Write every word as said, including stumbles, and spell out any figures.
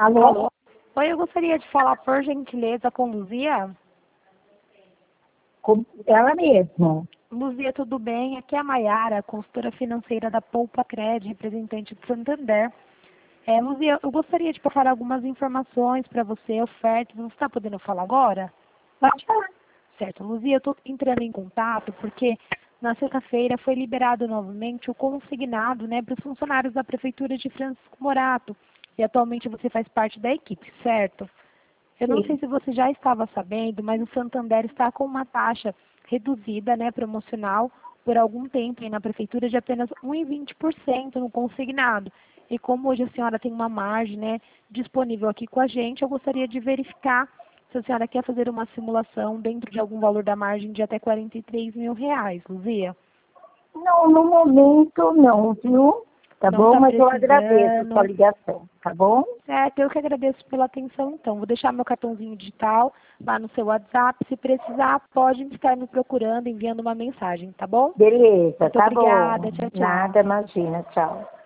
Alô? Alô? Oi, eu gostaria de falar, por gentileza, com Luzia. Com ela mesma. Luzia, tudo bem? Aqui é a Maiara, consultora financeira da Poupa Cred, representante do Santander. É, Luzia, eu gostaria de passar algumas informações para você, ofertas. Você está podendo falar agora? Pode falar. Certo, Luzia, eu estou entrando em contato porque na sexta-feira foi liberado novamente o consignado, né, para os funcionários da Prefeitura de Francisco Morato. E atualmente você faz parte da equipe, certo? Eu não Sim. sei se você já estava sabendo, mas o Santander está com uma taxa reduzida, né, promocional, por algum tempo aí na Prefeitura de apenas um vírgula vinte por cento no consignado. E como hoje a senhora tem uma margem, né, disponível aqui com a gente, eu gostaria de verificar se a senhora quer fazer uma simulação dentro de algum valor da margem de até quarenta e três mil reais, Luzia. Não, no momento não, viu? Tá Não bom? está Mas eu agradeço a sua precisando. ligação, tá bom? Certo, eu que agradeço pela atenção, então. Vou deixar meu cartãozinho digital lá no seu WhatsApp. Se precisar, pode estar me procurando, enviando uma mensagem, tá bom? Beleza, Muito tá obrigada. bom. Tchau, tchau. Nada, imagina. Tchau.